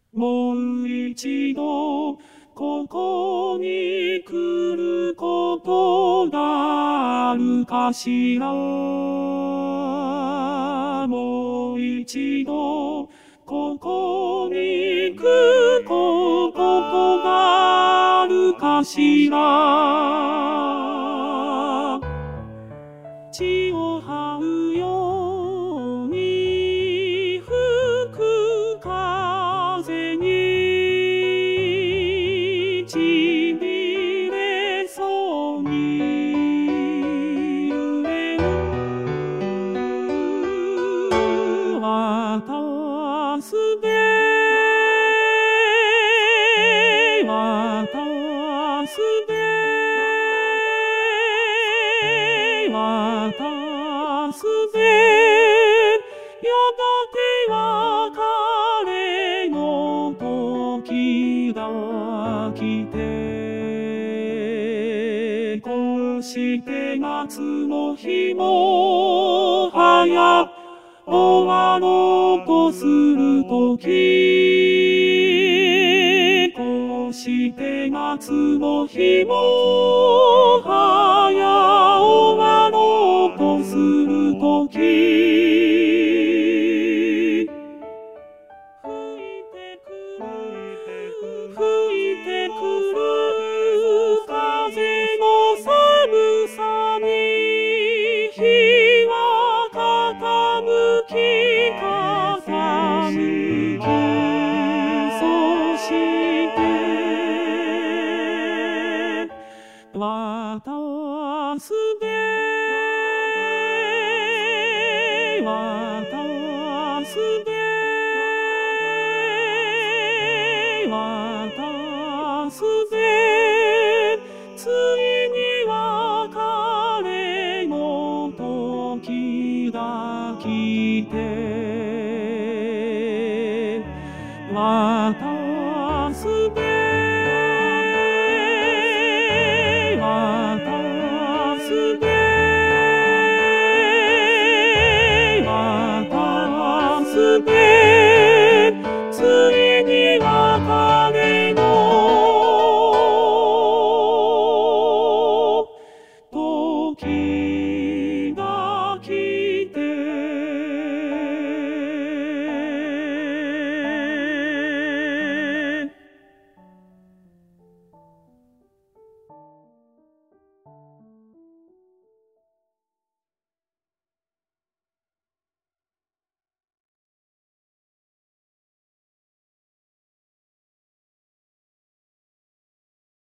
もう一度ここに来ることがあるかしら。もう一度ここに来ることがあるかしら。血を這うように吹く風にちびれそうに揺れる。渡すで渡すで渡すでやがて別れの時が来て、こうして夏の日も早終わろうとする時、こうして夏の日も早終わろうとする時、吹いてくる風の寒さに日は傾きそして渡すで渡すで渡すでついに別れの時が来て渡すで